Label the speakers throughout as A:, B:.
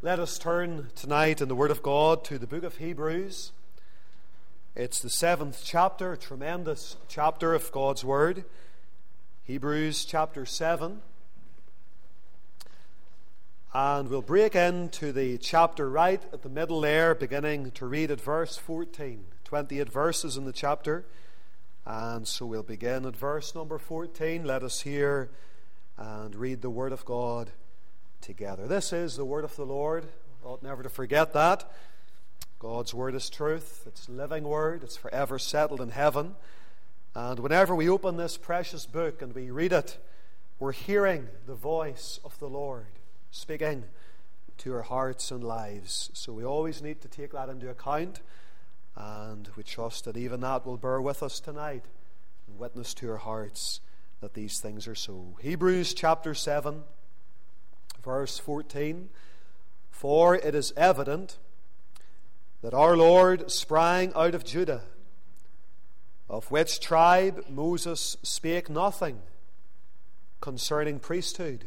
A: Let us turn tonight in the Word of God to the book of Hebrews. It's the 7th chapter, a tremendous chapter of God's Word. Hebrews chapter 7. And we'll break into the chapter right at the middle there, beginning to read at verse 14. 28 verses in the chapter. And so we'll begin at verse number 14. Let us hear and read the Word of God together. This is the word of the Lord. Ought never to forget that. God's word is truth. It's living word. It's forever settled in heaven. And whenever we open this precious book and we read it, we're hearing the voice of the Lord speaking to our hearts and lives. So we always need to take that into account, and we trust that even that will bear with us tonight and witness to our hearts that these things are so. Hebrews chapter 7, verse 14. For it is evident that our Lord sprang out of Judah, of which tribe Moses spake nothing concerning priesthood.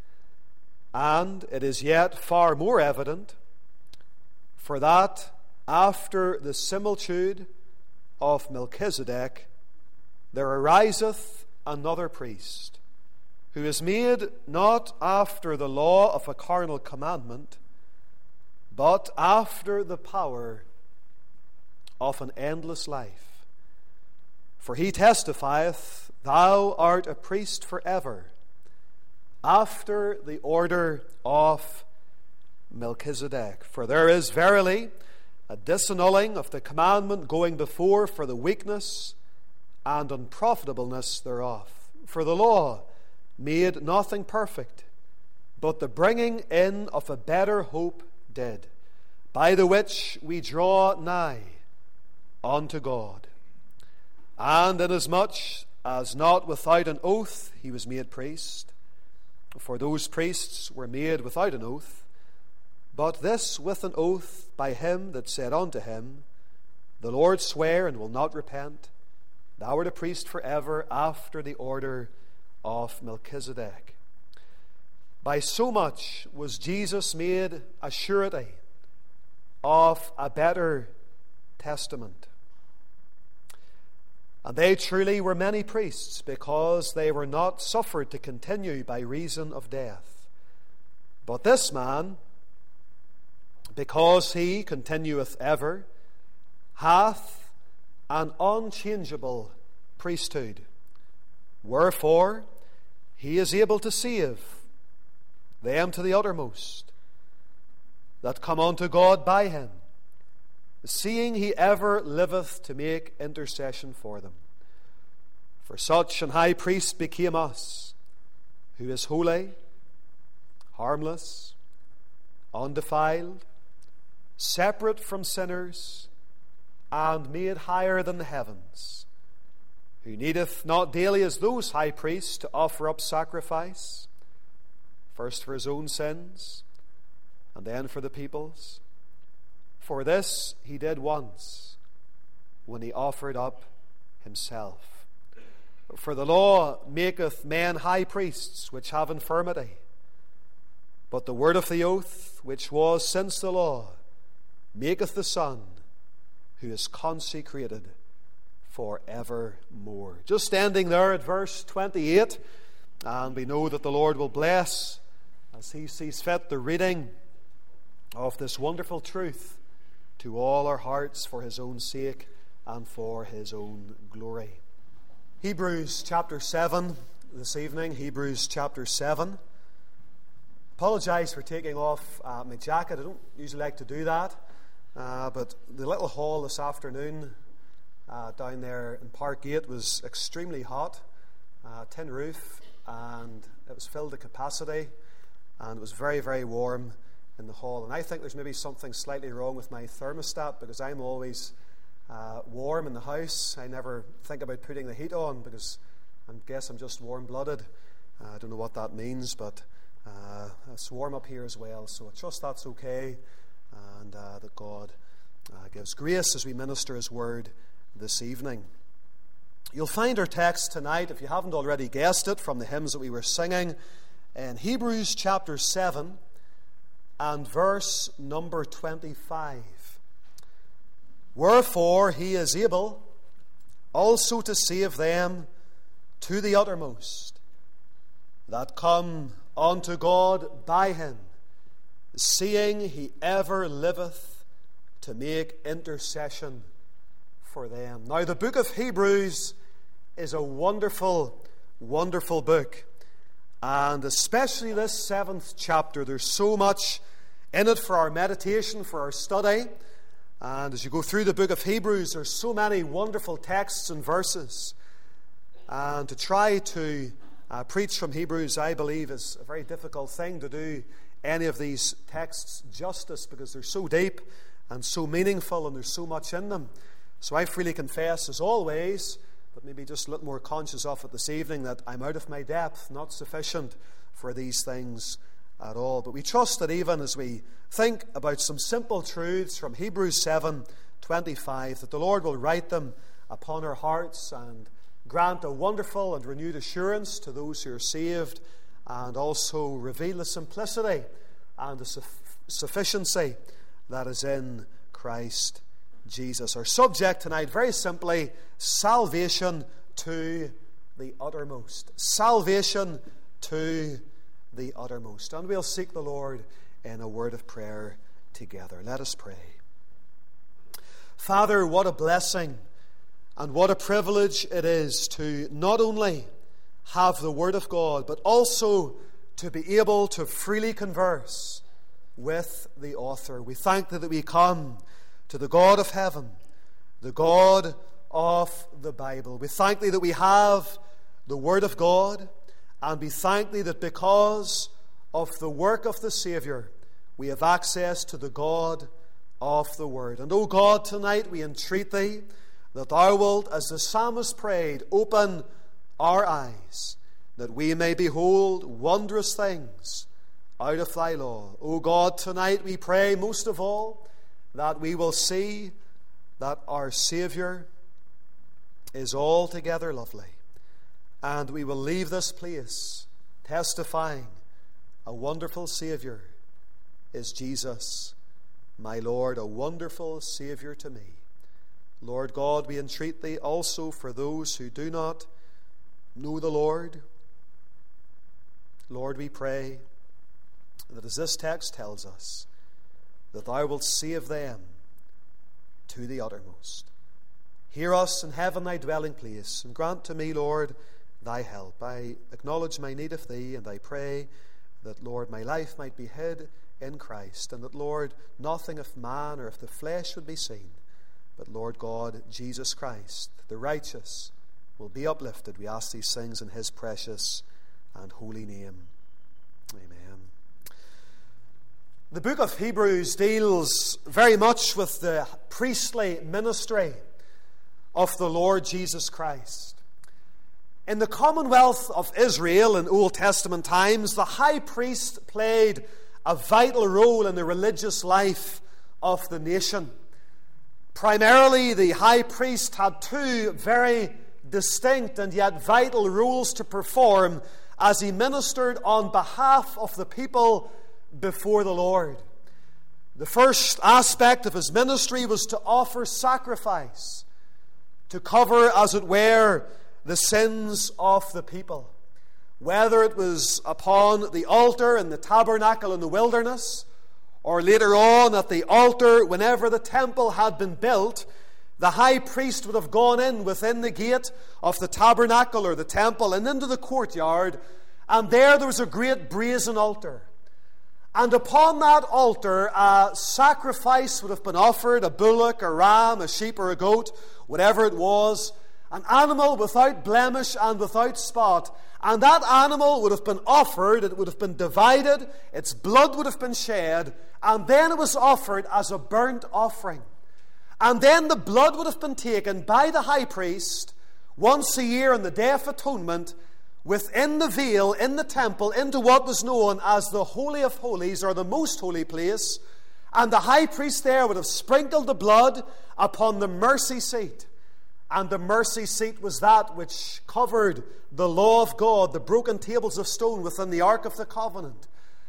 A: And it is yet far more evident, for that after the similitude of Melchizedek there ariseth another priest, who is made not after the law of a carnal commandment, but after the power of an endless life. For he testifieth, Thou art a priest forever, after the order of Melchizedek. For there is verily a disannulling of the commandment going before for the weakness and unprofitableness thereof. For the law made nothing perfect, but the bringing in of a better hope did, by the which we draw nigh unto God. And inasmuch as not without an oath he was made priest, for those priests were made without an oath, but this with an oath by him that said unto him, The Lord sware and will not repent, Thou art a priest forever after the order of Melchizedek. By so much was Jesus made a surety of a better testament. And they truly were many priests, because they were not suffered to continue by reason of death. But this man, because he continueth ever, hath an unchangeable priesthood. Wherefore he is able to save them to the uttermost that come unto God by him, seeing he ever liveth to make intercession for them. For such an high priest became us, who is holy, harmless, undefiled, separate from sinners, and made higher than the heavens, who needeth not daily as those high priests to offer up sacrifice, first for his own sins, and then for the people's. For this he did once, when he offered up himself. For the law maketh men high priests which have infirmity, but the word of the oath, which was since the law, maketh the Son, who is consecrated forevermore. Just ending there at verse 28, and we know that the Lord will bless, as he sees fit, the reading of this wonderful truth to all our hearts for his own sake and for his own glory. Hebrews chapter 7 this evening. Hebrews chapter 7. Apologise for taking off my jacket. I don't usually like to do that, but the little hall this afternoon down there in Park Gate was extremely hot, tin roof, and it was filled to capacity, and it was very, very warm in the hall. And I think there's maybe something slightly wrong with my thermostat, because I'm always warm in the house. I never think about putting the heat on, because I guess I'm just warm-blooded. I don't know what that means, but it's warm up here as well. So I trust that's okay, and that God gives grace as we minister his word this evening. You'll find our text tonight, if you haven't already guessed it, from the hymns that we were singing, in Hebrews chapter 7 and verse number 25. Wherefore he is able also to save them to the uttermost that come unto God by him, seeing he ever liveth to make intercession for them. Now, the book of Hebrews is a wonderful, wonderful book. And especially this 7th chapter, there's so much in it for our meditation, for our study. And as you go through the book of Hebrews, there's so many wonderful texts and verses. And to try to preach from Hebrews, I believe, is a very difficult thing to do any of these texts justice, because they're so deep and so meaningful and there's so much in them. So I freely confess, as always, but maybe just a little more conscious of it this evening, that I'm out of my depth, not sufficient for these things at all. But we trust that even as we think about some simple truths from Hebrews 7:25, that the Lord will write them upon our hearts and grant a wonderful and renewed assurance to those who are saved, and also reveal the simplicity and the sufficiency that is in Christ Jesus. Our subject tonight, very simply, salvation to the uttermost. Salvation to the uttermost. And we'll seek the Lord in a word of prayer together. Let us pray. Father, what a blessing and what a privilege it is to not only have the Word of God, but also to be able to freely converse with the author. We thank Thee that we come to the God of heaven, the God of the Bible. We thank Thee that we have the Word of God, and we thank Thee that because of the work of the Saviour, we have access to the God of the Word. And, O God, tonight we entreat Thee that Thou wilt, as the psalmist prayed, open our eyes, that we may behold wondrous things out of Thy law. O God, tonight we pray most of all that we will see that our Saviour is altogether lovely, and we will leave this place testifying a wonderful Saviour is Jesus, my Lord, a wonderful Saviour to me. Lord God, we entreat Thee also for those who do not know the Lord. Lord, we pray that as this text tells us, that Thou wilt save them to the uttermost. Hear us in heaven, Thy dwelling place, and grant to me, Lord, Thy help. I acknowledge my need of Thee, and I pray that, Lord, my life might be hid in Christ, and that, Lord, nothing of man or of the flesh would be seen, but, Lord God, Jesus Christ, the righteous, will be uplifted. We ask these things in His precious and holy name. Amen. The book of Hebrews deals very much with the priestly ministry of the Lord Jesus Christ. In the Commonwealth of Israel in Old Testament times, the high priest played a vital role in the religious life of the nation. Primarily, the high priest had two very distinct and yet vital roles to perform as he ministered on behalf of the people before the Lord. The first aspect of his ministry was to offer sacrifice, to cover, as it were, the sins of the people. Whether it was upon the altar in the tabernacle in the wilderness, or later on at the altar whenever the temple had been built, the high priest would have gone in within the gate of the tabernacle or the temple and into the courtyard, and there was a great brazen altar. And upon that altar, a sacrifice would have been offered, a bullock, a ram, a sheep, or a goat, whatever it was, an animal without blemish and without spot. And that animal would have been offered, it would have been divided, its blood would have been shed, and then it was offered as a burnt offering. And then the blood would have been taken by the high priest once a year on the Day of Atonement within the veil in the temple into what was known as the Holy of Holies, or the Most Holy Place, and the high priest there would have sprinkled the blood upon the mercy seat. And the mercy seat was that which covered the law of God, the broken tables of stone within the Ark of the Covenant.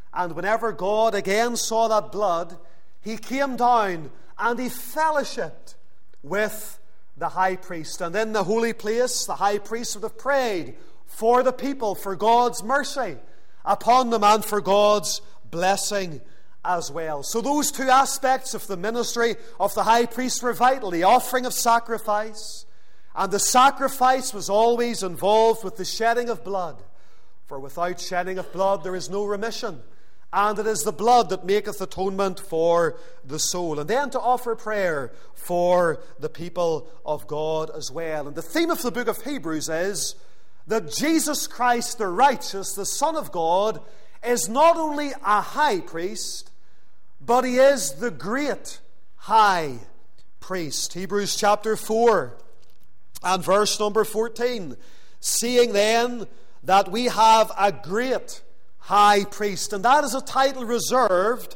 A: And whenever God again saw that blood, he came down and he fellowshipped with the high priest. And in the holy place, the high priest would have prayed for the people, for God's mercy upon them and for God's blessing as well. So those two aspects of the ministry of the high priest were vital. The offering of sacrifice, and the sacrifice was always involved with the shedding of blood. For without shedding of blood there is no remission. And it is the blood that maketh atonement for the soul. And then to offer prayer for the people of God as well. And the theme of the book of Hebrews is that Jesus Christ, the righteous, the Son of God, is not only a high priest, but he is the great high priest. Hebrews chapter 4 and verse number 14. Seeing then that we have a great high priest. And that is a title reserved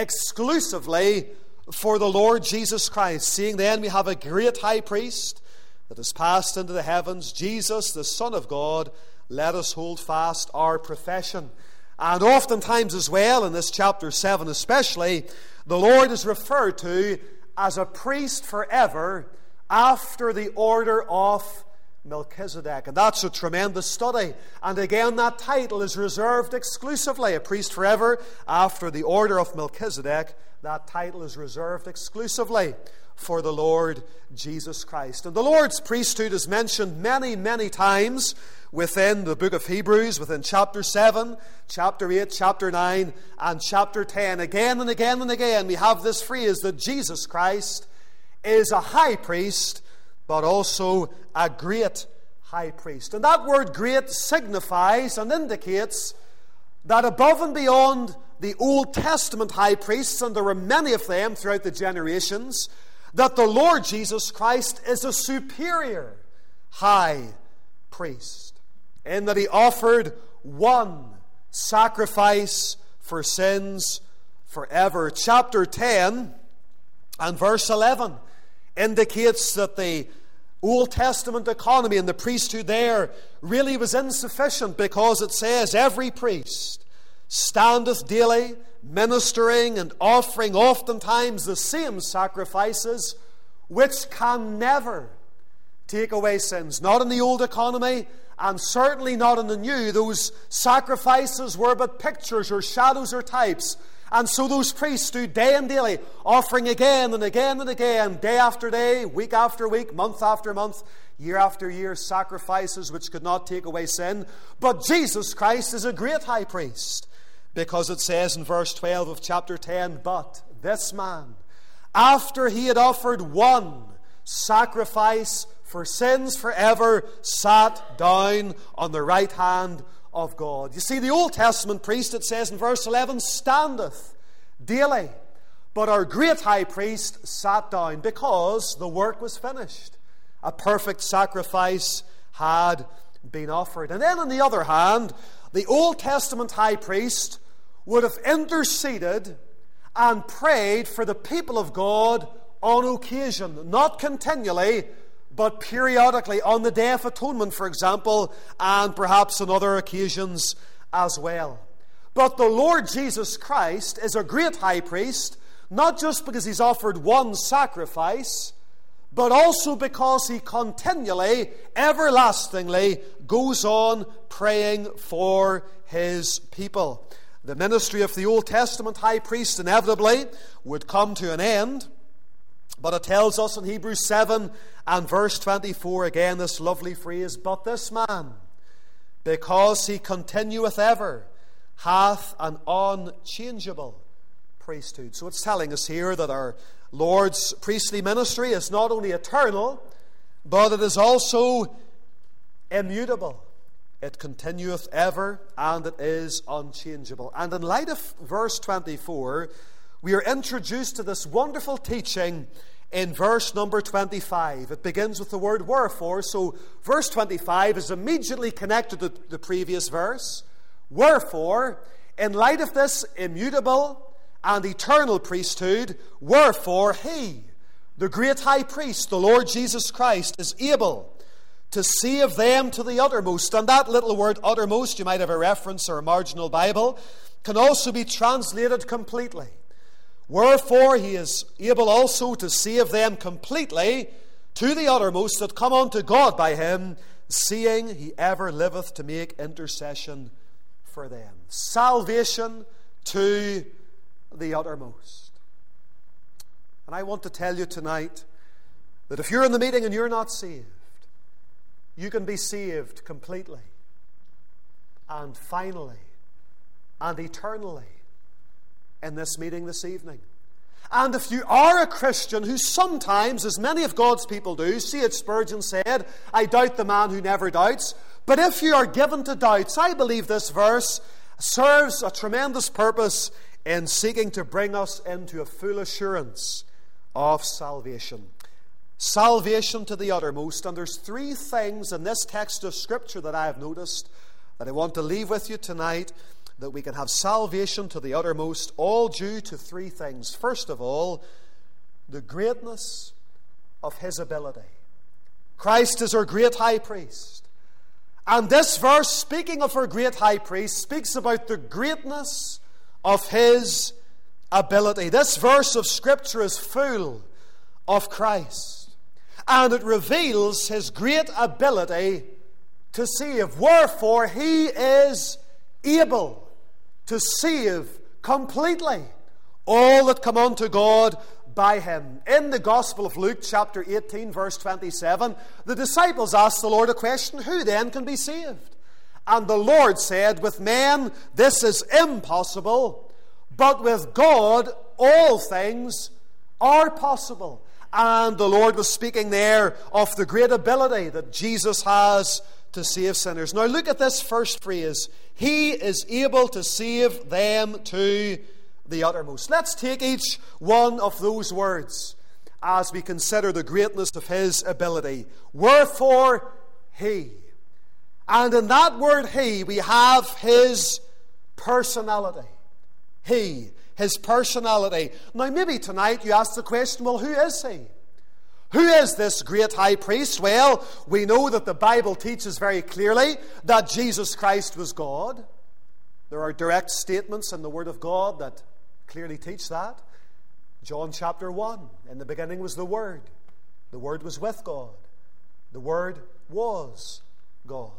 A: exclusively for the Lord Jesus Christ. Seeing then we have a great high priest that has passed into the heavens, Jesus, the Son of God, let us hold fast our profession. And oftentimes as well, in this chapter 7 especially, the Lord is referred to as a priest forever after the order of Melchizedek. And that's a tremendous study. And again, that title is reserved exclusively, a priest forever after the order of Melchizedek. That title is reserved exclusively for the Lord Jesus Christ. And the Lord's priesthood is mentioned many, many times within the book of Hebrews, within chapter 7, chapter 8, chapter 9, and chapter 10. Again and again and again, we have this phrase that Jesus Christ is a high priest, but also a great high priest. And that word great signifies and indicates that above and beyond the Old Testament high priests, and there were many of them throughout the generations, that the Lord Jesus Christ is a superior high priest, in that he offered one sacrifice for sins forever. Chapter 10 and verse 11 indicates that the Old Testament economy and the priesthood there really was insufficient, because it says, every priest standeth daily, ministering and offering oftentimes the same sacrifices, which can never take away sins. Not in the old economy, and certainly not in the new. Those sacrifices were but pictures or shadows or types. And so those priests stood day and daily, offering again and again and again, day after day, week after week, month after month, year after year, sacrifices which could not take away sin. But Jesus Christ is a great high priest, because it says in verse 12 of chapter 10, but this man, after he had offered one sacrifice for sins forever, sat down on the right hand of God. You see, the Old Testament priest, it says in verse 11, standeth daily, but our great high priest sat down, because the work was finished. A perfect sacrifice had been offered. And then on the other hand, the Old Testament high priest would have interceded and prayed for the people of God on occasion, not continually, but periodically, on the Day of Atonement, for example, and perhaps on other occasions as well. But the Lord Jesus Christ is a great high priest, not just because he's offered one sacrifice, but also because he continually, everlastingly goes on praying for his people. The ministry of the Old Testament high priest inevitably would come to an end, but it tells us in Hebrews 7 and verse 24, again this lovely phrase, but this man, because he continueth ever, hath an unchangeable priesthood. So it's telling us here that our Lord's priestly ministry is not only eternal, but it is also immutable. It continueth ever, and it is unchangeable. And in light of verse 24, we are introduced to this wonderful teaching in verse number 25. It begins with the word wherefore. So verse 25 is immediately connected to the previous verse. Wherefore, in light of this immutable and eternal priesthood, wherefore he, the great high priest, the Lord Jesus Christ, is able to save them to the uttermost. And that little word uttermost, you might have a reference or a marginal Bible. can also be translated completely. Wherefore he is able also to save them completely to the uttermost that come unto God by him, seeing he ever liveth to make intercession for them. Salvation to the uttermost. And I want to tell you tonight that if you're in the meeting and you're not saved, you can be saved completely and finally and eternally in this meeting this evening. And if you are a Christian who sometimes, as many of God's people do, C.H. Spurgeon said, I doubt the man who never doubts. But if you are given to doubts, I believe this verse serves a tremendous purpose in seeking to bring us into a full assurance of salvation. Salvation to the uttermost. And there's three things in this text of Scripture that I have noticed that I want to leave with you tonight, that we can have salvation to the uttermost, all due to three things. First of all, the greatness of his ability. Christ is our great high priest. And this verse, speaking of our great high priest, speaks about the greatness of his ability. This verse of Scripture is full of Christ, and it reveals his great ability to save. Wherefore he is able to save completely all that come unto God by him. In the Gospel of Luke, chapter 18, verse 27, the disciples asked the Lord a question, who then can be saved? And the Lord said, with men this is impossible, but with God all things are possible. And the Lord was speaking there of the great ability that Jesus has to save sinners. Now look at this first phrase. He is able to save them to the uttermost. Let's take each one of those words as we consider the greatness of his ability. Wherefore he. And in that word he, we have his personality. He, his personality. Now maybe tonight you ask the question, well, who is he? Who is this great high priest? Well, we know that the Bible teaches very clearly that Jesus Christ was God. There are direct statements in the Word of God that clearly teach that. John chapter 1, in the beginning was the Word. The Word was with God. The Word was God.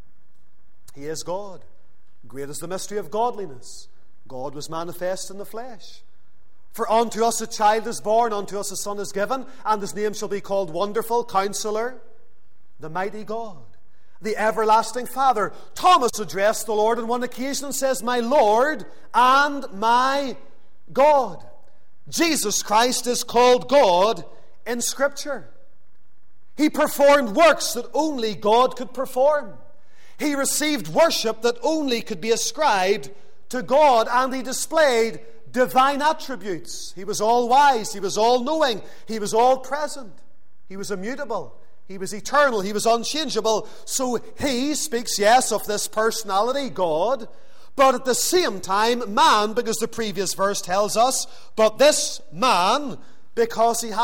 A: He is God. Great is the mystery of godliness. God was manifest in the flesh. For unto us a child is born, unto us a son is given, and his name shall be called Wonderful, Counselor, the Mighty God, the Everlasting Father. Thomas addressed the Lord on one occasion and says, my Lord and my God. Jesus Christ is called God in Scripture. He performed works that only God could perform. He received worship that only could be ascribed to God, and he displayed divine attributes. He was all-wise, he was all-knowing, he was all-present, he was immutable, he was eternal, he was unchangeable. So he speaks, yes, of this personality, God, but at the same time, man, because the previous verse tells us, but this man, because he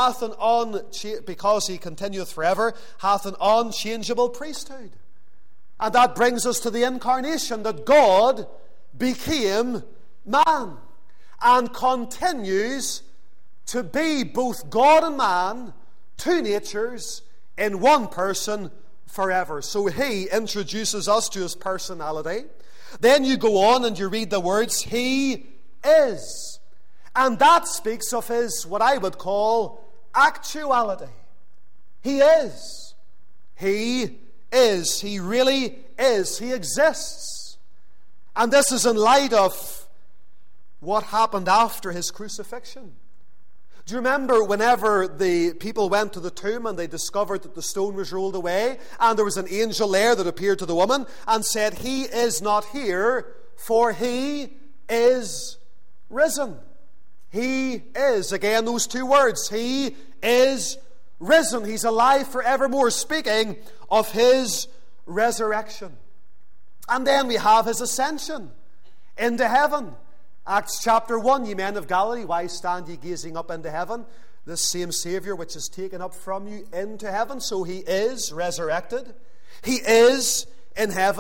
A: continueth forever, hath an unchangeable priesthood. And that brings us to the incarnation, that God became man and continues to be both God and man, two natures, in one person forever. So he introduces us to his personality. Then you go on and you read the words, he is. And that speaks of his, what I would call, actuality. He is. He is. He really is. He exists. And this is in light of what happened after his crucifixion. Do you remember whenever the people went to the tomb and they discovered that the stone was rolled away, and there was an angel there that appeared to the woman and said, he is not here, for he is risen. He is. Again, those two words. He is risen. He's alive forevermore, speaking of his resurrection. And then we have his ascension into heaven. Acts chapter 1, ye men of Galilee, why stand ye gazing up into heaven? This same Saviour which is taken up from you into heaven. So he is resurrected. He is in heaven.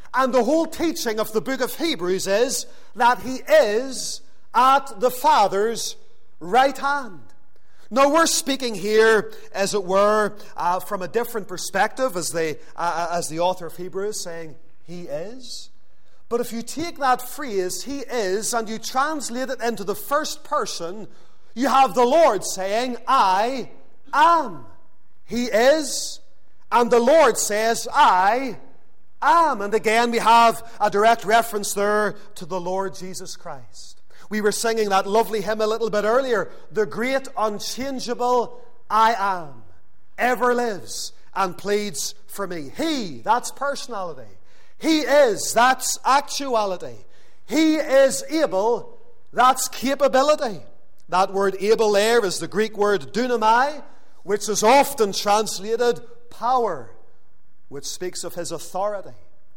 A: And the whole teaching of the book of Hebrews is that he is at the Father's right hand. Now, we're speaking here, as it were, from a different perspective, as the author of Hebrews is saying, he is. But if you take that phrase, he is, and you translate it into the first person, you have the Lord saying, I am. He is, and the Lord says, I am. And again, we have a direct reference there to the Lord Jesus Christ. We were singing that lovely hymn a little bit earlier. The great unchangeable I am ever lives and pleads for me. He, that's personality. He is, that's actuality. He is able, that's capability. That word able there is the Greek word dunamai, which is often translated power, which speaks of his authority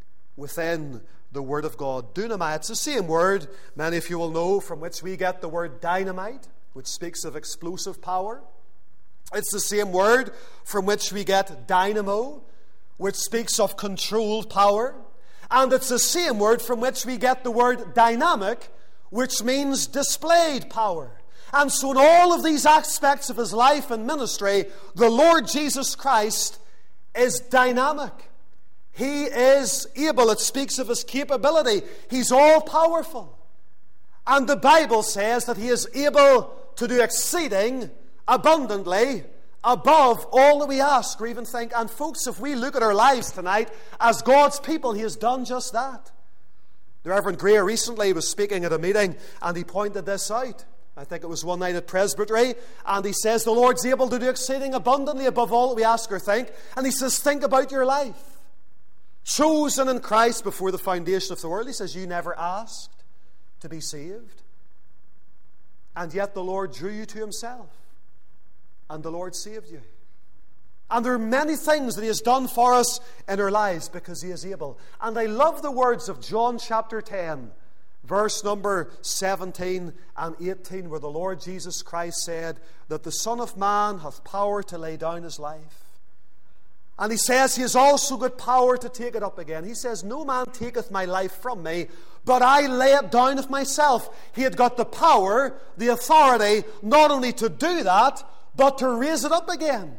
A: within the Word of God. Dunamai, it's the same word, many of you will know, from which we get the word dynamite, which speaks of explosive power. It's the same word from which we get dynamo, which speaks of controlled power. And it's the same word from which we get the word dynamic, which means displayed power. And so in all of these aspects of his life and ministry, the Lord Jesus Christ is dynamic. He is able. It speaks of his capability. He's all-powerful. And the Bible says that he is able to do exceeding abundantly above all that we ask or even think. And folks, if we look at our lives tonight as God's people, he has done just that. The Reverend Greer recently was speaking at a meeting and he pointed this out. I think it was one night at Presbytery, and he says the Lord's able to do exceeding abundantly above all that we ask or think. And he says, think about your life. Chosen in Christ before the foundation of the world. He says, you never asked to be saved. And yet the Lord drew you to himself. And the Lord saved you. And there are many things that he has done for us in our lives because he is able. And I love the words of John chapter 10, verse number 17 and 18, where the Lord Jesus Christ said that the Son of Man hath power to lay down his life. And he says he has also got power to take it up again. He says, no man taketh my life from me, but I lay it down of myself. He had got the power, the authority, not only to do that, but to raise it up again.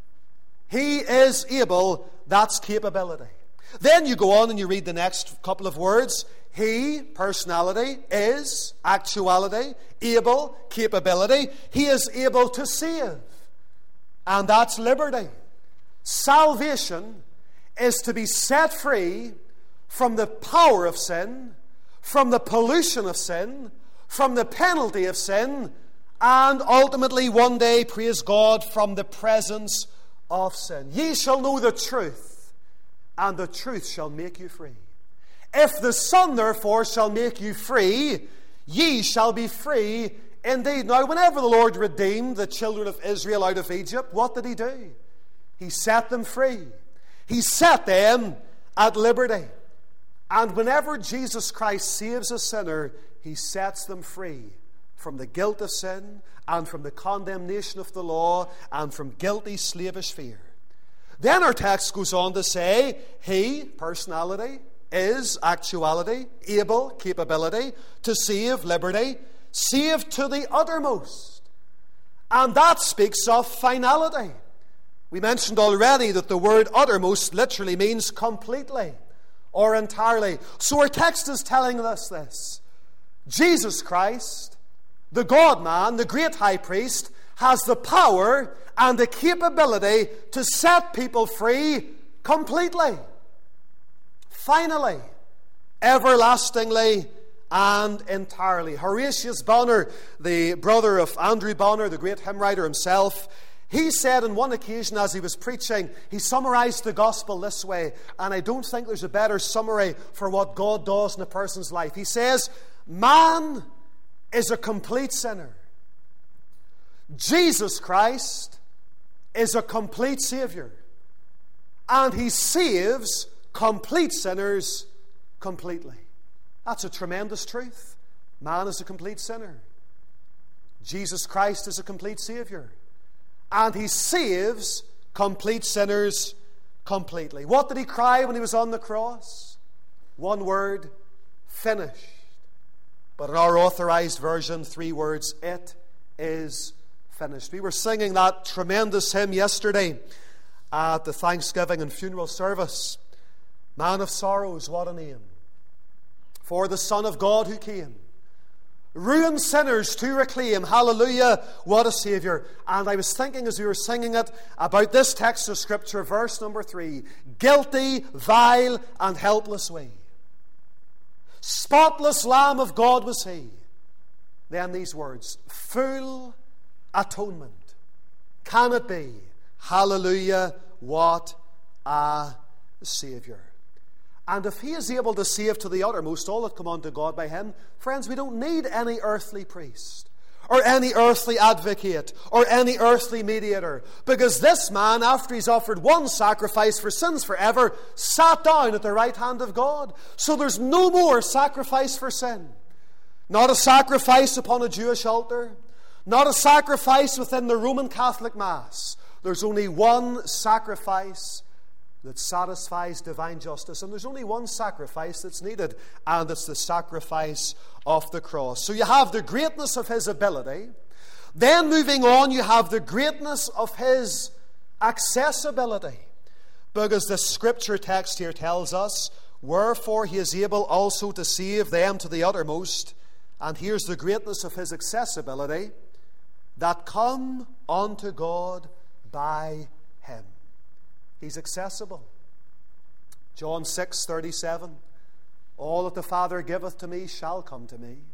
A: He is able, that's capability. Then you go on and you read the next couple of words. He, personality, is, actuality, able, capability. He is able to save. And that's liberty. Salvation is to be set free from the power of sin, from the pollution of sin, from the penalty of sin, and ultimately one day, praise God, from the presence of sin. Ye shall know the truth, and the truth shall make you free. If the Son, therefore, shall make you free, ye shall be free indeed. Now, whenever the Lord redeemed the children of Israel out of Egypt, what did he do? He set them free. He set them at liberty. And whenever Jesus Christ saves a sinner, he sets them free from the guilt of sin and from the condemnation of the law and from guilty slavish fear. Then our text goes on to say, he, personality, is, actuality, able, capability, to save, liberty, saved to the uttermost. And that speaks of finality. We mentioned already that the word uttermost literally means completely or entirely. So our text is telling us this. Jesus Christ, the God-man, the great high priest, has the power and the capability to set people free completely, finally, everlastingly, and entirely. Horatius Bonner, the brother of Andrew Bonner, the great hymn writer himself, he said on one occasion as he was preaching, he summarized the gospel this way, and I don't think there's a better summary for what God does in a person's life. He says, man is a complete sinner. Jesus Christ is a complete Savior. And he saves complete sinners completely. That's a tremendous truth. Man is a complete sinner. Jesus Christ is a complete Savior. And he saves complete sinners completely. What did he cry when he was on the cross? one word, finished. But in our authorized version, 3 words, it is finished. We were singing that tremendous hymn yesterday at the Thanksgiving and funeral service. Man of sorrows, what a name. For the Son of God who came, ruined sinners to reclaim. Hallelujah, what a Saviour. And I was thinking as we were singing it about this text of Scripture, verse number 3. Guilty, vile, and helpless we. Spotless Lamb of God was He. Then these words, full atonement. Can it be? Hallelujah, what a Saviour. And if He is able to save to the uttermost all that come unto God by Him, friends, we don't need any earthly priest, or any earthly advocate, or any earthly mediator, because this man, after he's offered one sacrifice for sins forever, sat down at the right hand of God. So there's no more sacrifice for sin. Not a sacrifice upon a Jewish altar, not a sacrifice within the Roman Catholic Mass. There's only one sacrifice that satisfies divine justice. And there's only one sacrifice that's needed, and it's the sacrifice of the cross. So you have the greatness of His ability. Then moving on, you have the greatness of His accessibility. Because the Scripture text here tells us, wherefore He is able also to save them to the uttermost. And here's the greatness of His accessibility, that come unto God by Him. He's accessible. John 6:37. All that the Father giveth to me shall come to me.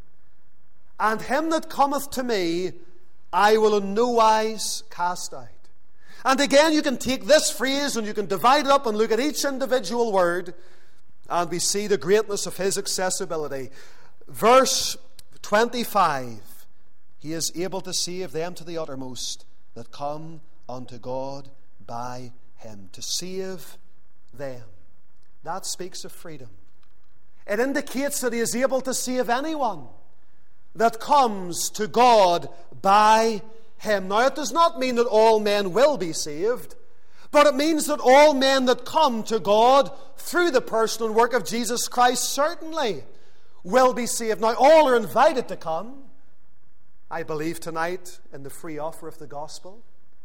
A: And him that cometh to me I will in no wise cast out. And again, you can take this phrase and you can divide it up and look at each individual word, and we see the greatness of His accessibility. Verse 25. He is able to save them to the uttermost that come unto God by Him. To save them. That speaks of freedom. It indicates that He is able to save anyone that comes to God by Him. Now, it does not mean that all men will be saved, but it means that all men that come to God through the person and work of Jesus Christ certainly will be saved. Now, all are invited to come. I believe tonight in the free offer of the gospel.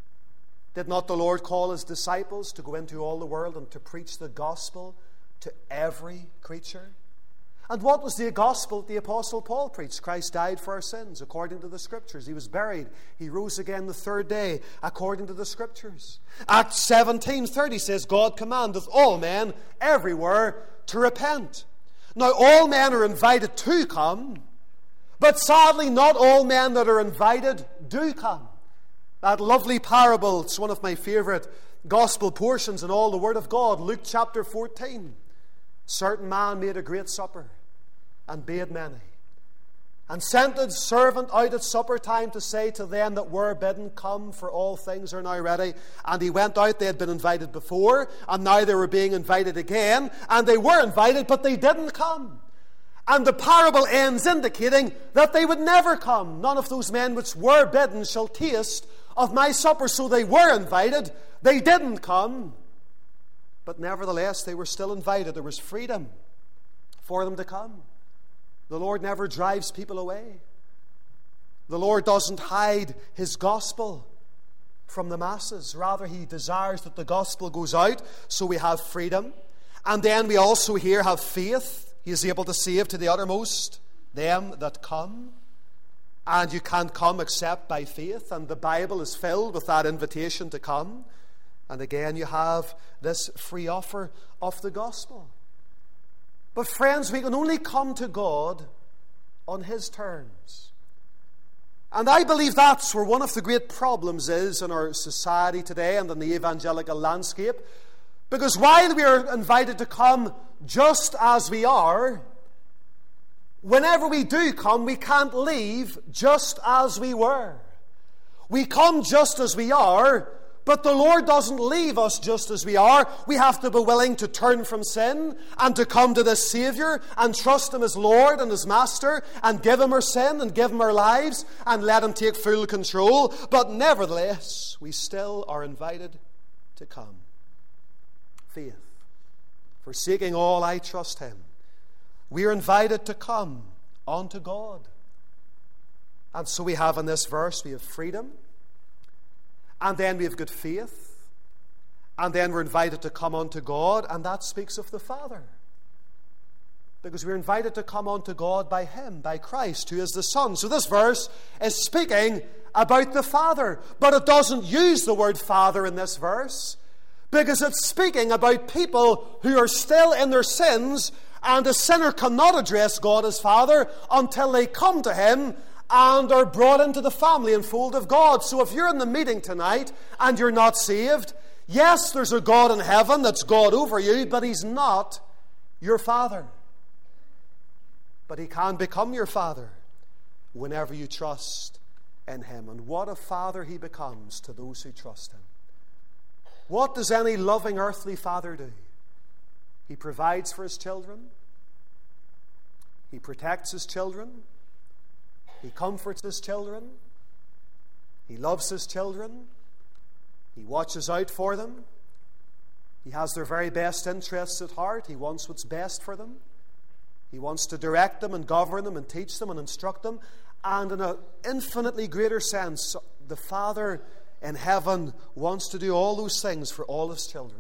A: Did not the Lord call His disciples to go into all the world and to preach the gospel to every creature? And what was the gospel that the Apostle Paul preached? Christ died for our sins, according to the Scriptures. He was buried. He rose again the third day, according to the Scriptures. Acts 17:30 says, God commandeth all men everywhere to repent. Now, all men are invited to come, but sadly, not all men that are invited do come. That lovely parable, it's one of my favourite gospel portions in all the Word of God, Luke chapter 14. Certain man made a great supper, and bade many, and sent his servant out at supper time to say to them that were bidden, come, for all things are now ready. And he went out. They had been invited before, and now they were being invited again, and they were invited, but they didn't come. And the parable ends indicating that they would never come. None of those men which were bidden shall taste of my supper. So they were invited, they didn't come, but nevertheless they were still invited. There was freedom for them to come. The Lord never drives people away. The Lord doesn't hide His gospel from the masses. Rather, He desires that the gospel goes out, so we have freedom. And then we also here have faith. He is able to save to the uttermost them that come. And you can't come except by faith. And the Bible is filled with that invitation to come. And again, you have this free offer of the gospel. But friends, we can only come to God on His terms. And I believe that's where one of the great problems is in our society today and in the evangelical landscape. Because while we are invited to come just as we are, whenever we do come, we can't leave just as we were. We come just as we are, but the Lord doesn't leave us just as we are. We have to be willing to turn from sin and to come to this Savior and trust Him as Lord and as Master and give Him our sin and give Him our lives and let Him take full control. But nevertheless, we still are invited to come. Faith. Forsaking all, I trust Him. We are invited to come unto God. And so we have in this verse, we have freedom, and then we have good faith, and then we're invited to come unto God, and that speaks of the Father. Because we're invited to come unto God by Him, by Christ, who is the Son. So this verse is speaking about the Father, but it doesn't use the word Father in this verse, because it's speaking about people who are still in their sins, and a sinner cannot address God as Father until they come to Him and are brought into the family and fold of God. So if you're in the meeting tonight and you're not saved, yes, there's a God in heaven that's God over you, but He's not your Father. But He can become your Father whenever you trust in Him. And what a Father He becomes to those who trust Him. What does any loving earthly father do? He provides for his children. He protects his children. He comforts his children. He loves his children. He watches out for them. He has their very best interests at heart. He wants what's best for them. He wants to direct them and govern them and teach them and instruct them. And in an infinitely greater sense, the Father in heaven wants to do all those things for all His children.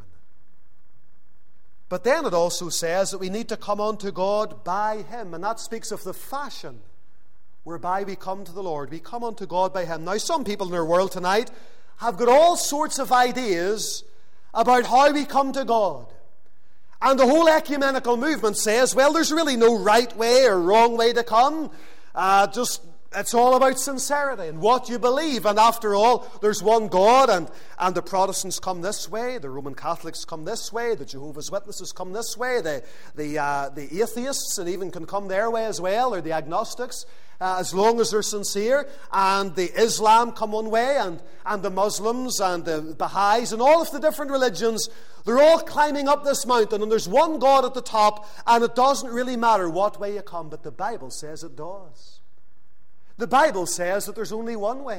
A: But then it also says that we need to come unto God by Him. And that speaks of the fashion whereby we come to the Lord. We come unto God by Him. Now, some people in our world tonight have got all sorts of ideas about how we come to God. And the whole ecumenical movement says, well, there's really no right way or wrong way to come. It's all about sincerity and what you believe. And after all, there's one God, and the Protestants come this way, the Roman Catholics come this way, the Jehovah's Witnesses come this way, the atheists and even can come their way as well, or the agnostics, as long as they're sincere. And the Islam come one way, and the Muslims and the Baha'is and all of the different religions, they're all climbing up this mountain, and there's one God at the top, and it doesn't really matter what way you come, but the Bible says it does. The Bible says that there's only one way,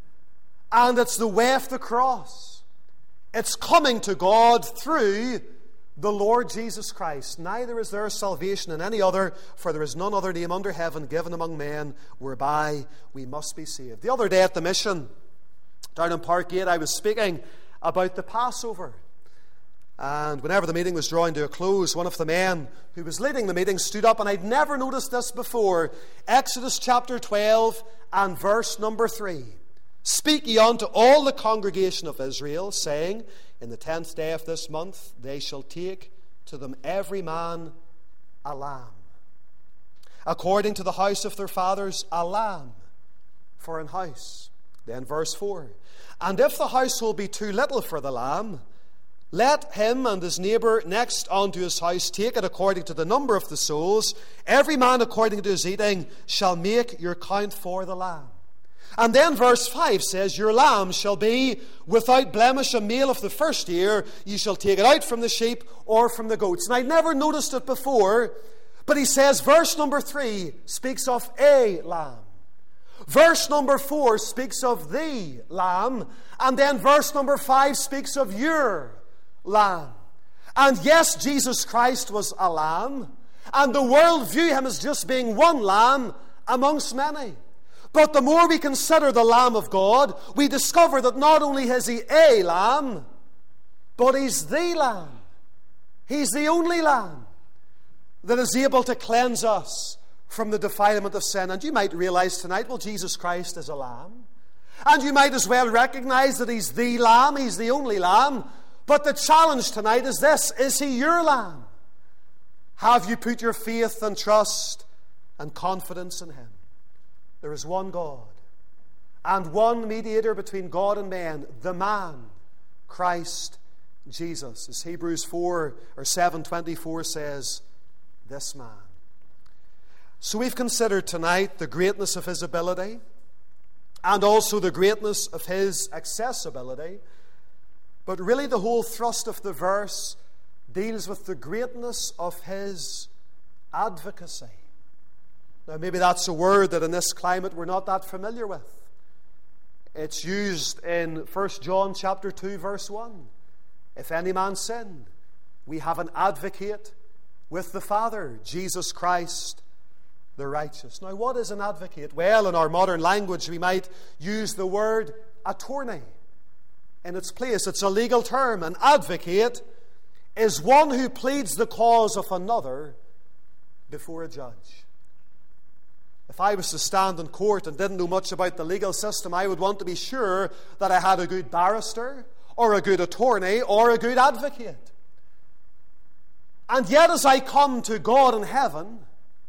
A: and it's the way of the cross. It's coming to God through the Lord Jesus Christ. Neither is there salvation in any other, for there is none other name under heaven given among men whereby we must be saved. The other day at the mission down in Parkgate, I was speaking about the Passover. And whenever the meeting was drawing to a close, one of the men who was leading the meeting stood up, and I'd never noticed this before. Exodus chapter 12 and verse number 3. Speak ye unto all the congregation of Israel, saying, in the 10th day of this month they shall take to them every man a lamb, according to the house of their fathers, a lamb for an house. Then verse 4. And if the household be too little for the lamb, let him and his neighbour next unto his house take it according to the number of the souls. Every man according to his eating shall make your count for the lamb. And then verse 5 says, your lamb shall be without blemish, a male of the first year. Ye shall take it out from the sheep or from the goats. And I'd never noticed it before, but he says verse number 3 speaks of a lamb. Verse number 4 speaks of the lamb. And then verse number 5 speaks of your lamb. And yes, Jesus Christ was a lamb, and the world view Him as just being one lamb amongst many. But the more we consider the Lamb of God, we discover that not only is He a lamb, but He's the lamb. He's the only lamb that is able to cleanse us from the defilement of sin. And you might realize tonight, well, Jesus Christ is a lamb. And you might as well recognize that He's the lamb, He's the only lamb. But the challenge tonight is this: is He your lamb? Have you put your faith and trust and confidence in Him? There is one God and one mediator between God and men, the man, Christ Jesus. As Hebrews 7:24 says, this man. So we've considered tonight the greatness of His ability and also the greatness of His accessibility. But really the whole thrust of the verse deals with the greatness of His advocacy. Now maybe that's a word that in this climate we're not that familiar with. It's used in 1 John chapter 2 verse 1. If any man sin, we have an advocate with the Father, Jesus Christ the righteous. Now, what is an advocate? Well, in our modern language, we might use the word attorney in its place. It's a legal term. An advocate is one who pleads the cause of another before a judge. If I was to stand in court and didn't know much about the legal system, I would want to be sure that I had a good barrister or a good attorney or a good advocate. And yet, as I come to God in heaven,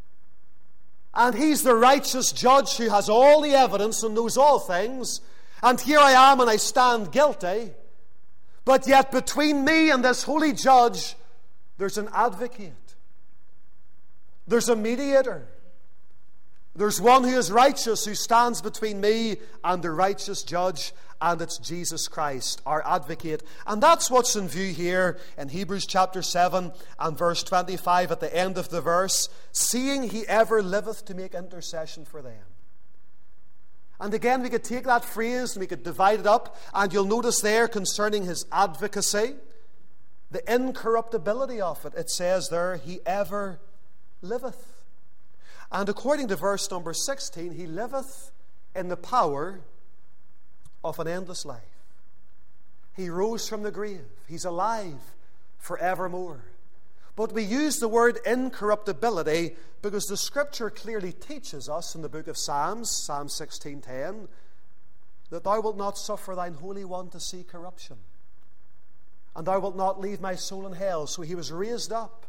A: and He's the righteous judge who has all the evidence and knows all things, and here I am and I stand guilty, but yet between me and this holy judge, there's an advocate. There's a mediator. There's one who is righteous, who stands between me and the righteous judge, and it's Jesus Christ, our advocate. And that's what's in view here in Hebrews chapter 7 and verse 25 at the end of the verse. Seeing He ever liveth to make intercession for them. And again, we could take that phrase and we could divide it up, and you'll notice there concerning His advocacy, the incorruptibility of it. It says there, He ever liveth. And according to verse number 16, He liveth in the power of an endless life. He rose from the grave. He's alive forevermore. But we use the word incorruptibility because the Scripture clearly teaches us in the book of Psalms, Psalm 16:10, that Thou wilt not suffer Thine Holy One to see corruption, and Thou wilt not leave my soul in hell. So He was raised up,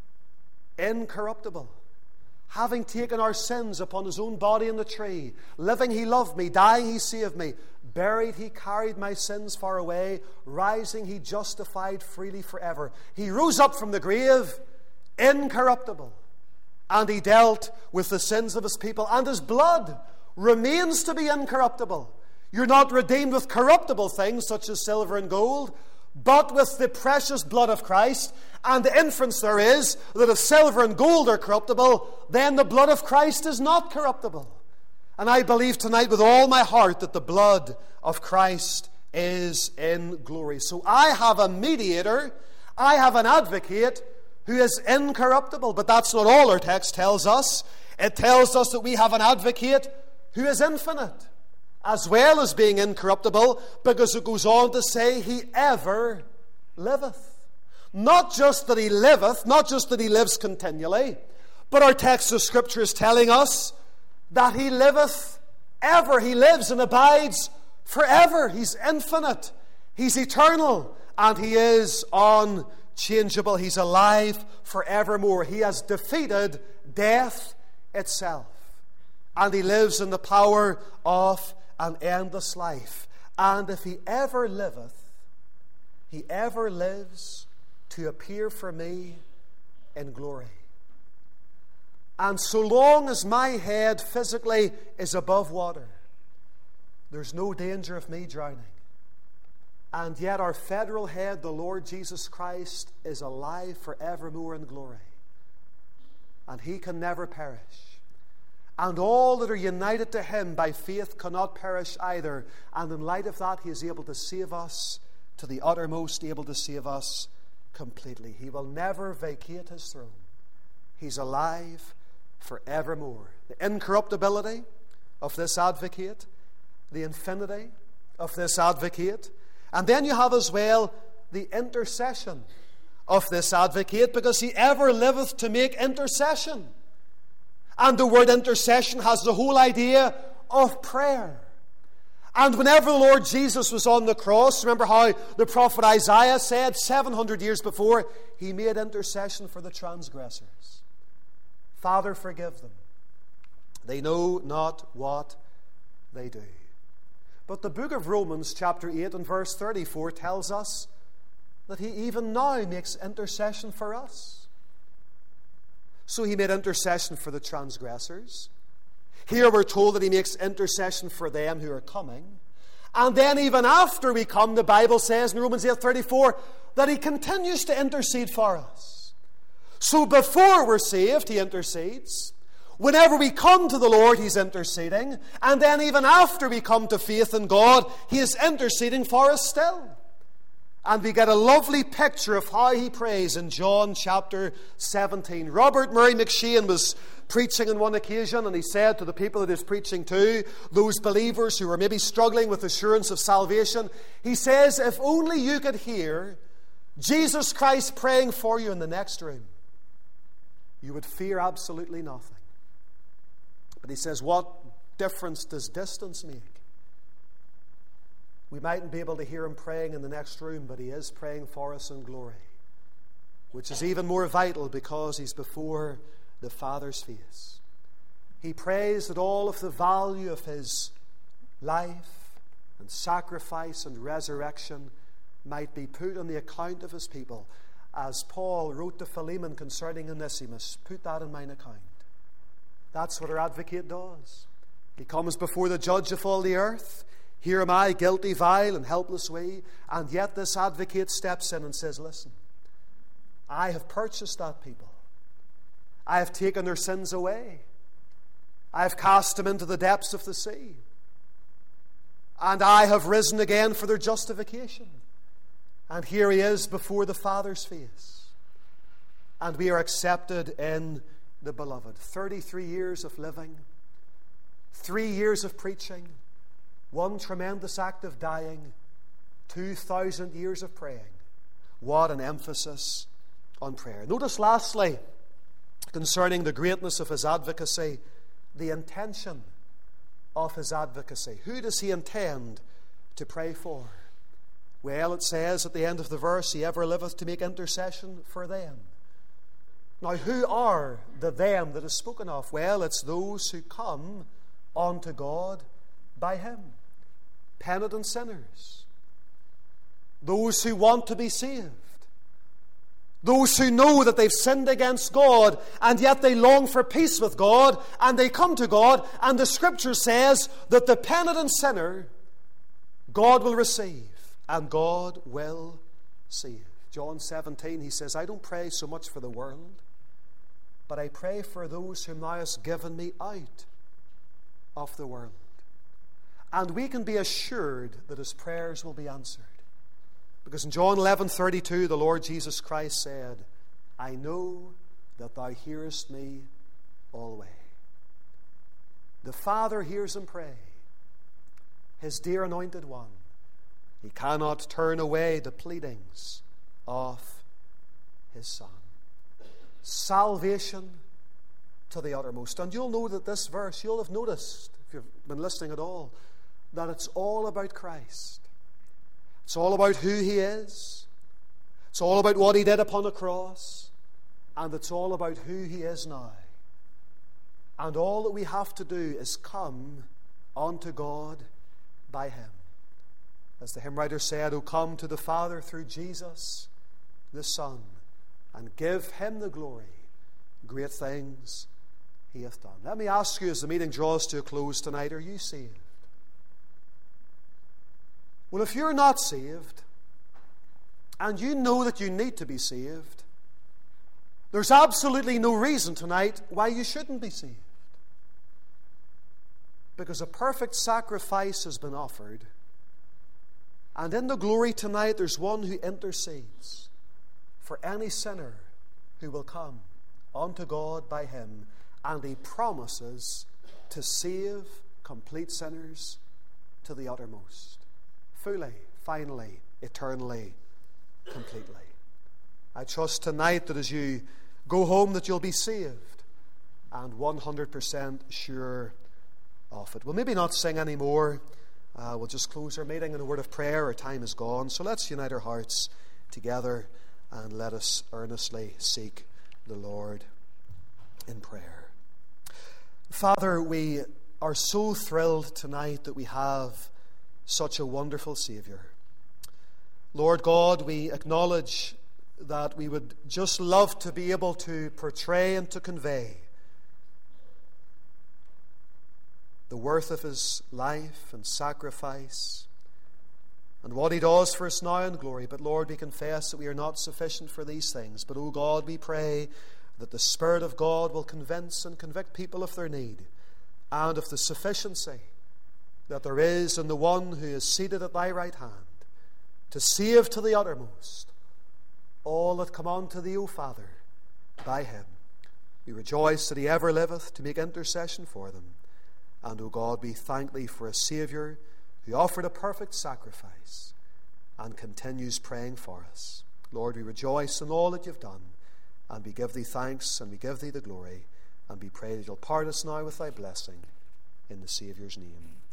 A: incorruptible, having taken our sins upon His own body in the tree. Living He loved me, dying He saved me, buried He carried my sins far away, rising He justified freely forever. He rose up from the grave, incorruptible, and He dealt with the sins of His people, and His blood remains to be incorruptible. You're not redeemed with corruptible things such as silver and gold, but with the precious blood of Christ. And the inference there is that if silver and gold are corruptible, then the blood of Christ is not corruptible. And I believe tonight with all my heart that the blood of Christ is in glory. So I have a mediator, I have an advocate who is incorruptible. But that's not all our text tells us. It tells us that we have an advocate who is infinite, as well as being incorruptible, because it goes on to say He ever liveth. Not just that He liveth, not just that He lives continually, but our text of Scripture is telling us that He liveth ever. He lives and abides forever. He's infinite. He's eternal. And He is unchangeable. He's alive forevermore. He has defeated death itself. And He lives in the power of an endless life. And if He ever liveth, He ever lives to appear for me in glory. And so long as my head physically is above water, there's no danger of me drowning. And yet our federal head, the Lord Jesus Christ, is alive forevermore in glory. And He can never perish. And all that are united to Him by faith cannot perish either. And in light of that, He is able to save us to the uttermost, able to save us completely. He will never vacate His throne. He's alive forevermore. The incorruptibility of this advocate, the infinity of this advocate, and then you have as well the intercession of this advocate, because He ever liveth to make intercession. And the word intercession has the whole idea of prayer. And whenever the Lord Jesus was on the cross, remember how the prophet Isaiah said 700 years before, He made intercession for the transgressors. Father, forgive them. They know not what they do. But the book of Romans chapter 8 and verse 34 tells us that He even now makes intercession for us. So He made intercession for the transgressors. Here we're told that He makes intercession for them who are coming. And then even after we come, the Bible says in Romans 8:34 that He continues to intercede for us. So before we're saved, He intercedes. Whenever we come to the Lord, He's interceding. And then even after we come to faith in God, He is interceding for us still. And we get a lovely picture of how he prays in John chapter 17. Robert Murray McShane was preaching on one occasion, and he said to the people that he was preaching to, those believers who were maybe struggling with assurance of salvation, he says, if only you could hear Jesus Christ praying for you in the next room, you would fear absolutely nothing. But he says, what difference does distance make? We mightn't be able to hear him praying in the next room, but he is praying for us in glory, which is even more vital because he's before the Father's face. He prays that all of the value of his life and sacrifice and resurrection might be put on the account of his people. As Paul wrote to Philemon concerning Onesimus, put that in mine account. That's what our advocate does. He comes before the judge of all the earth. Here am I, guilty, vile, and helpless we. And yet this advocate steps in and says, listen, I have purchased that people. I have taken their sins away. I have cast them into the depths of the sea. And I have risen again for their justification. And here he is before the Father's face. And we are accepted in the Beloved. 33 years of living, 3 years of preaching, one tremendous act of dying, 2,000 years of praying. What an emphasis on prayer. Notice lastly, concerning the greatness of his advocacy, the intention of his advocacy. Who does he intend to pray for? Well, it says at the end of the verse, he ever liveth to make intercession for them. Now, who are the them that is spoken of? Well, it's those who come unto God by him. Penitent sinners. Those who want to be saved. Those who know that they've sinned against God, and yet they long for peace with God, and they come to God, and the Scripture says that the penitent sinner God will receive, and God will save. John 17, he says, I don't pray so much for the world, but I pray for those whom thou hast given me out of the world. And we can be assured that his prayers will be answered. Because in John 11:32, the Lord Jesus Christ said, I know that thou hearest me always. The Father hears him pray. His dear anointed one. He cannot turn away the pleadings of his Son. Salvation to the uttermost. And you'll know that this verse, you'll have noticed, if you've been listening at all, that it's all about Christ. It's all about who he is. It's all about what he did upon the cross. And it's all about who he is now. And all that we have to do is come unto God by him. As the hymn writer said, O come to the Father through Jesus the Son, and give him the glory. Great things he hath done. Let me ask you as the meeting draws to a close tonight, are you saved? Well, if you're not saved, and you know that you need to be saved, there's absolutely no reason tonight why you shouldn't be saved. Because a perfect sacrifice has been offered. And in the glory tonight, there's one who intercedes for any sinner who will come unto God by him. And he promises to save complete sinners to the uttermost. Fully, finally, eternally, completely. I trust tonight that as you go home that you'll be saved and 100% sure of it. We'll maybe not sing anymore. We'll just close our meeting in a word of prayer. Our time is gone. So let's unite our hearts together and let us earnestly seek the Lord in prayer. Father, we are so thrilled tonight that we have such a wonderful Savior. Lord God, we acknowledge that we would just love to be able to portray and to convey the worth of his life and sacrifice and what he does for us now in glory. But Lord, we confess that we are not sufficient for these things. But, O God, we pray that the Spirit of God will convince and convict people of their need and of the sufficiency that there is in the one who is seated at thy right hand to save to the uttermost all that come unto thee, O Father, by him. We rejoice that he ever liveth to make intercession for them. And, O God, we thank thee for a Saviour who offered a perfect sacrifice and continues praying for us. Lord, we rejoice in all that you've done, and we give thee thanks, and we give thee the glory, and we pray that you'll part us now with thy blessing in the Saviour's name.